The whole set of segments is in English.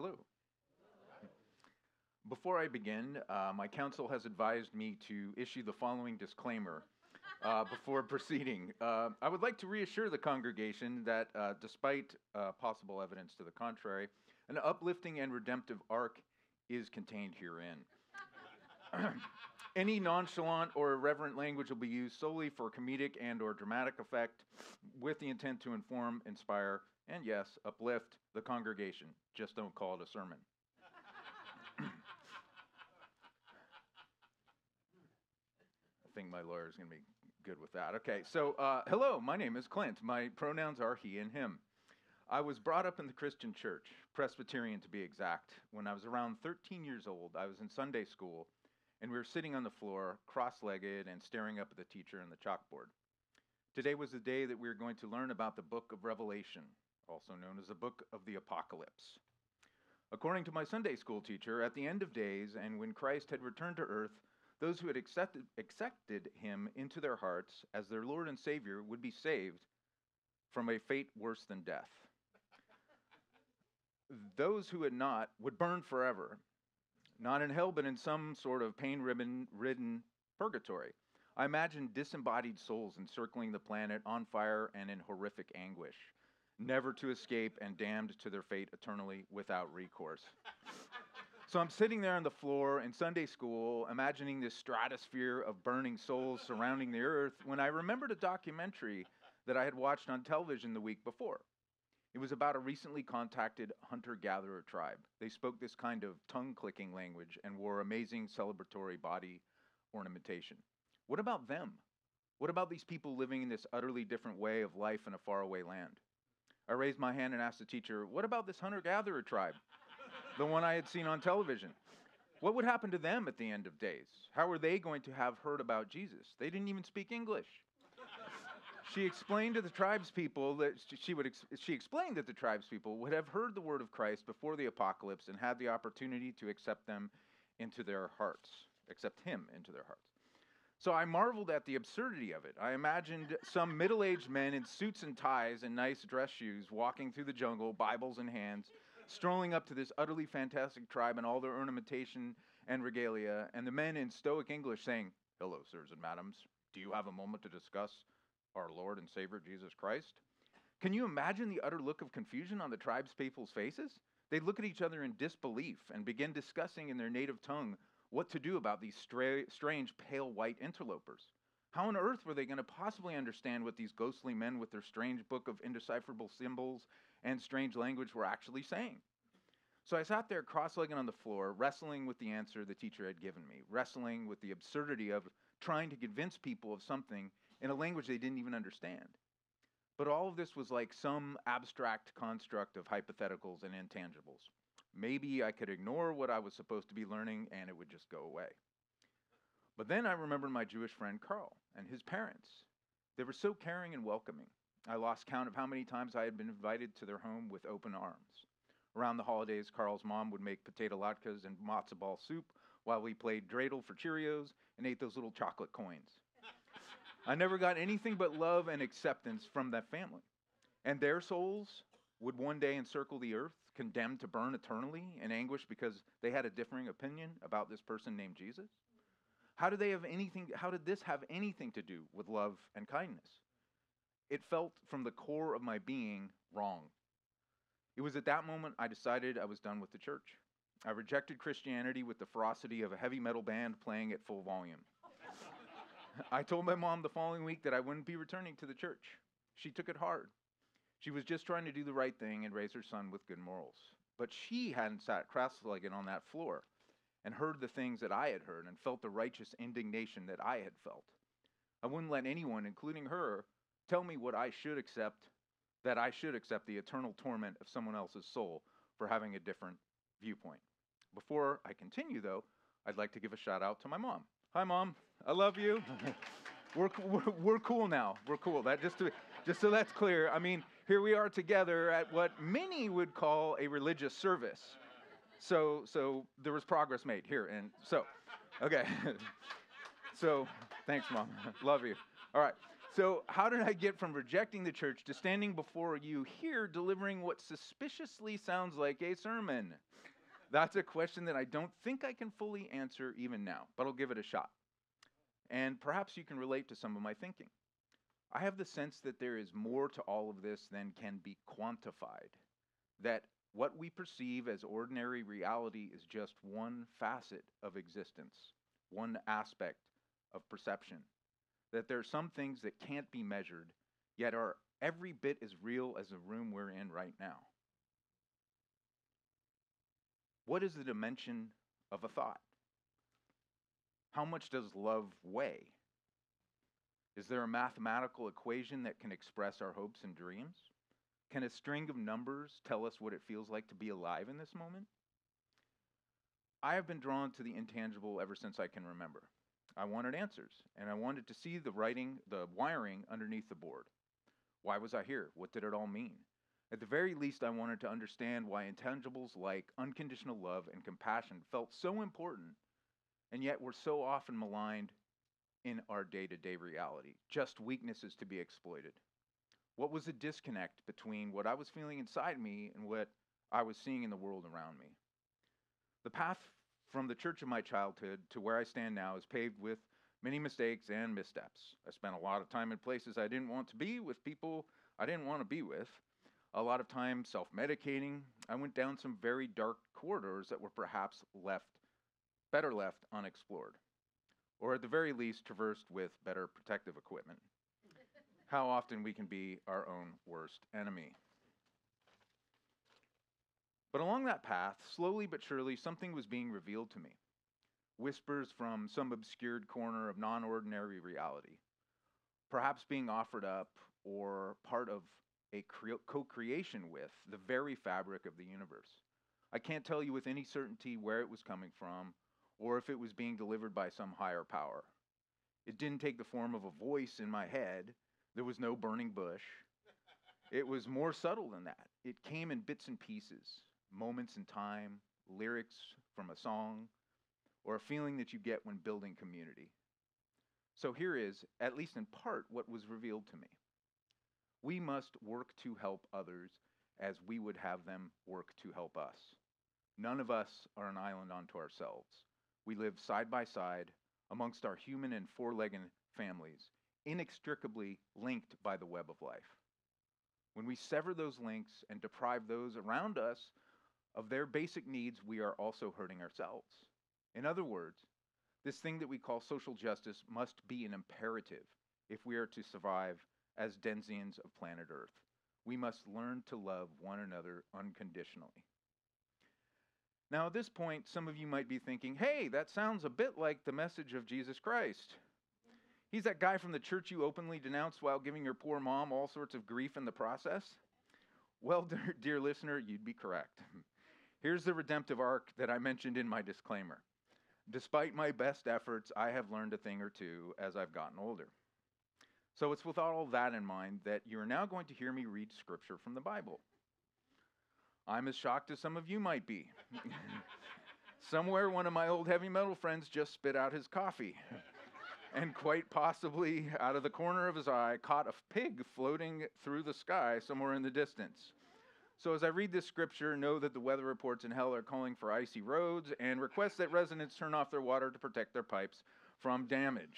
Hello. Before I begin, my counsel has advised me to issue the following disclaimer before proceeding. I would like to reassure the congregation that despite possible evidence to the contrary, an uplifting and redemptive arc is contained herein. Any nonchalant or irreverent language will be used solely for comedic and or dramatic effect with the intent to inform, inspire, and yes, uplift the congregation. Just don't call it a sermon. I think my lawyer is going to be good with that. Okay, so hello, my name is Clint. My pronouns are he and him. I was brought up in the Christian church, Presbyterian to be exact. When I was around 13 years old, I was in Sunday school, and we were sitting on the floor, cross-legged and staring up at the teacher and the chalkboard. Today was the day that we were going to learn about the book of Revelation, also known as the book of the Apocalypse. According to my Sunday school teacher, at the end of days, and when Christ had returned to earth, those who had accepted him into their hearts as their Lord and Savior would be saved from a fate worse than death. Those who had not would burn forever, not in hell, but in some sort of pain-ridden purgatory. I imagine disembodied souls encircling the planet on fire and in horrific anguish, never to escape and damned to their fate eternally without recourse. So I'm sitting there on the floor in Sunday school, imagining this stratosphere of burning souls surrounding the earth, when I remembered a documentary that I had watched on television the week before. It was about a recently contacted hunter-gatherer tribe. They spoke this kind of tongue-clicking language and wore amazing celebratory body ornamentation. What about them? What about these people living in this utterly different way of life in a faraway land? I raised my hand and asked the teacher, what about this hunter-gatherer tribe? The one I had seen on television. What would happen to them at the end of days? How were they going to have heard about Jesus? They didn't even speak English. She explained to the tribespeople that she explained that the tribespeople would have heard the word of Christ before the apocalypse and had the opportunity to accept him into their hearts. So I marveled at the absurdity of it. I imagined some middle-aged men in suits and ties and nice dress shoes walking through the jungle, Bibles in hands, strolling up to this utterly fantastic tribe and all their ornamentation and regalia, and the men in stoic English saying, "Hello, sirs and madams. Do you have a moment to discuss our Lord and Savior, Jesus Christ?" Can you imagine the utter look of confusion on the tribespeople's faces? They'd look at each other in disbelief and begin discussing in their native tongue what to do about these strange pale white interlopers. How on earth were they going to possibly understand what these ghostly men with their strange book of indecipherable symbols and strange language were actually saying? So I sat there cross-legged on the floor, wrestling with the answer the teacher had given me, wrestling with the absurdity of trying to convince people of something in a language they didn't even understand. But all of this was like some abstract construct of hypotheticals and intangibles. Maybe I could ignore what I was supposed to be learning and it would just go away. But then I remembered my Jewish friend Carl and his parents. They were so caring and welcoming. I lost count of how many times I had been invited to their home with open arms. Around the holidays, Carl's mom would make potato latkes and matzo ball soup while we played dreidel for Cheerios and ate those little chocolate coins. I never got anything but love and acceptance from that family. And their souls would one day encircle the earth, condemned to burn eternally in anguish because they had a differing opinion about this person named Jesus? How did this have anything to do with love and kindness? It felt from the core of my being wrong. It was at that moment I decided I was done with the church. I rejected Christianity with the ferocity of a heavy metal band playing at full volume. I told my mom the following week that I wouldn't be returning to the church. She took it hard. She was just trying to do the right thing and raise her son with good morals. But she hadn't sat cross-legged on that floor and heard the things that I had heard and felt the righteous indignation that I had felt. I wouldn't let anyone, including her, tell me what I should accept, that I should accept the eternal torment of someone else's soul for having a different viewpoint. Before I continue, though, I'd like to give a shout out to my mom. Hi, Mom. I love you. We're cool now. We're cool. That just so that's clear. I mean, here we are together at what many would call a religious service. So there was progress made here, and so, okay. So thanks, Mom. Love you. All right. So, how did I get from rejecting the church to standing before you here delivering what suspiciously sounds like a sermon? That's a question that I don't think I can fully answer even now, but I'll give it a shot. And perhaps you can relate to some of my thinking. I have the sense that there is more to all of this than can be quantified, that what we perceive as ordinary reality is just one facet of existence, one aspect of perception, that there are some things that can't be measured, yet are every bit as real as the room we're in right now. What is the dimension of a thought? How much does love weigh? Is there a mathematical equation that can express our hopes and dreams? Can a string of numbers tell us what it feels like to be alive in this moment? I have been drawn to the intangible ever since I can remember. I wanted answers, and I wanted to see the wiring underneath the board. Why was I here? What did it all mean? At the very least, I wanted to understand why intangibles like unconditional love and compassion felt so important, and yet were so often maligned in our day-to-day reality, just weaknesses to be exploited. What was the disconnect between what I was feeling inside me and what I was seeing in the world around me? The path from the church of my childhood to where I stand now is paved with many mistakes and missteps. I spent a lot of time in places I didn't want to be with people I didn't want to be with. A lot of time self-medicating. I went down some very dark corridors that were perhaps better left unexplored, or at the very least traversed with better protective equipment. How often we can be our own worst enemy. But along that path, slowly but surely, something was being revealed to me. Whispers from some obscured corner of non-ordinary reality, perhaps being offered up or part of a co-creation with the very fabric of the universe. I can't tell you with any certainty where it was coming from or if it was being delivered by some higher power. It didn't take the form of a voice in my head. There was no burning bush. It was more subtle than that. It came in bits and pieces, moments in time, lyrics from a song, or a feeling that you get when building community. So here is, at least in part, what was revealed to me. We must work to help others as we would have them work to help us. None of us are an island unto ourselves. We live side by side amongst our human and four-legged families, inextricably linked by the web of life. When we sever those links and deprive those around us of their basic needs, we are also hurting ourselves. In other words, this thing that we call social justice must be an imperative if we are to survive as denizens of planet Earth. We must learn to love one another unconditionally. Now, at this point, some of you might be thinking, hey, that sounds a bit like the message of Jesus Christ. He's that guy from the church you openly denounced while giving your poor mom all sorts of grief in the process. Well, dear listener, you'd be correct. Here's the redemptive arc that I mentioned in my disclaimer. Despite my best efforts, I have learned a thing or two as I've gotten older. So it's with all that in mind that you're now going to hear me read scripture from the Bible. I'm as shocked as some of you might be. Somewhere one of my old heavy metal friends just spit out his coffee. And quite possibly, out of the corner of his eye, caught a pig floating through the sky somewhere in the distance. So as I read this scripture, know that the weather reports in hell are calling for icy roads and request that residents turn off their water to protect their pipes from damage.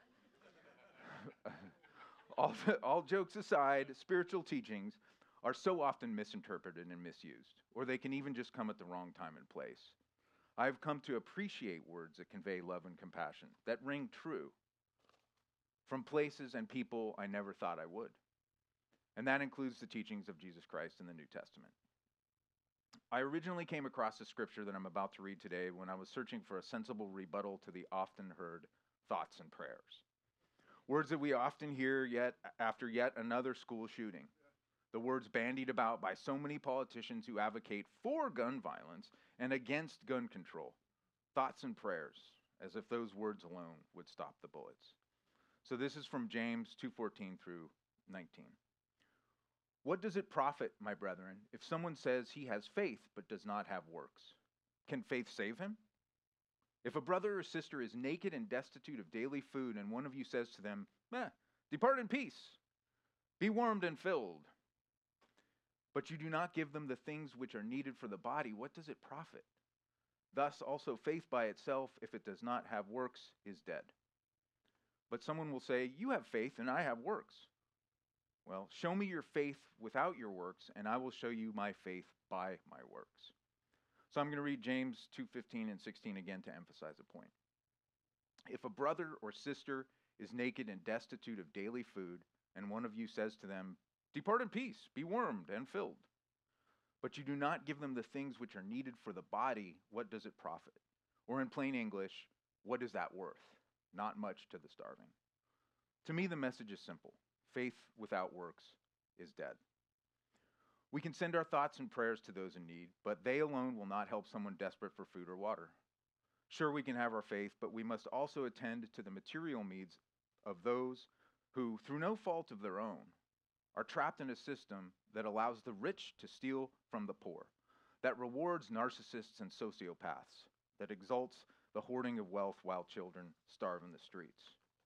All jokes aside, spiritual teachings are so often misinterpreted and misused, or they can even just come at the wrong time and place. I've come to appreciate words that convey love and compassion, that ring true, from places and people I never thought I would. And that includes the teachings of Jesus Christ in the New Testament. I originally came across the scripture that I'm about to read today when I was searching for a sensible rebuttal to the often heard thoughts and prayers. Words that we often hear after yet another school shooting. The words bandied about by so many politicians who advocate for gun violence and against gun control. Thoughts and prayers, as if those words alone would stop the bullets. So this is from James 2:14 through 19. What does it profit, my brethren, if someone says he has faith but does not have works? Can faith save him? If a brother or sister is naked and destitute of daily food, and one of you says to them, Depart in peace, be warmed and filled. But you do not give them the things which are needed for the body. What does it profit? Thus also faith by itself, if it does not have works, is dead. But someone will say, you have faith and I have works. Well, show me your faith without your works, and I will show you my faith by my works. So I'm going to read James 2:15 and 16 again to emphasize a point. If a brother or sister is naked and destitute of daily food, and one of you says to them, depart in peace, be warmed and filled, but you do not give them the things which are needed for the body, what does it profit? Or in plain English, what is that worth? Not much to the starving. To me, the message is simple. Faith without works is dead. We can send our thoughts and prayers to those in need, but they alone will not help someone desperate for food or water. Sure, we can have our faith, but we must also attend to the material needs of those who, through no fault of their own, are trapped in a system that allows the rich to steal from the poor, that rewards narcissists and sociopaths, that exalts the hoarding of wealth while children starve in the streets.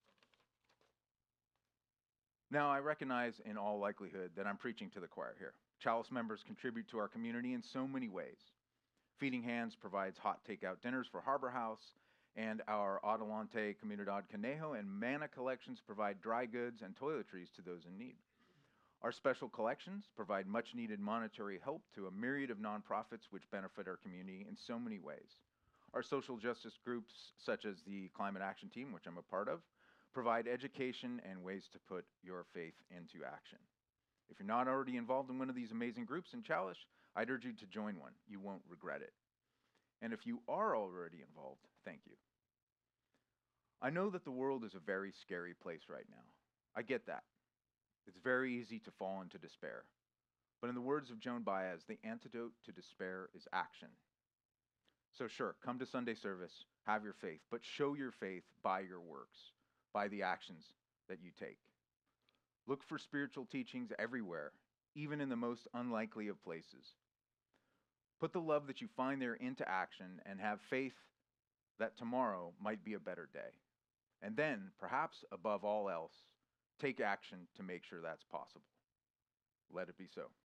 Now, I recognize in all likelihood that I'm preaching to the choir here. Chalice members contribute to our community in so many ways. Feeding Hands provides hot takeout dinners for Harbor House, and our Adelante Comunidad Conejo and Manna collections provide dry goods and toiletries to those in need. Our special collections provide much needed monetary help to a myriad of nonprofits which benefit our community in so many ways. Our social justice groups, such as the Climate Action Team, which I'm a part of, provide education and ways to put your faith into action. If you're not already involved in one of these amazing groups in Chalice, I'd urge you to join one. You won't regret it. And if you are already involved, thank you. I know that the world is a very scary place right now. I get that. It's very easy to fall into despair. But in the words of Joan Baez, the antidote to despair is action. So sure, come to Sunday service, have your faith, but show your faith by your works, by the actions that you take. Look for spiritual teachings everywhere, even in the most unlikely of places. Put the love that you find there into action and have faith that tomorrow might be a better day. And then, perhaps above all else, take action to make sure that's possible. Let it be so.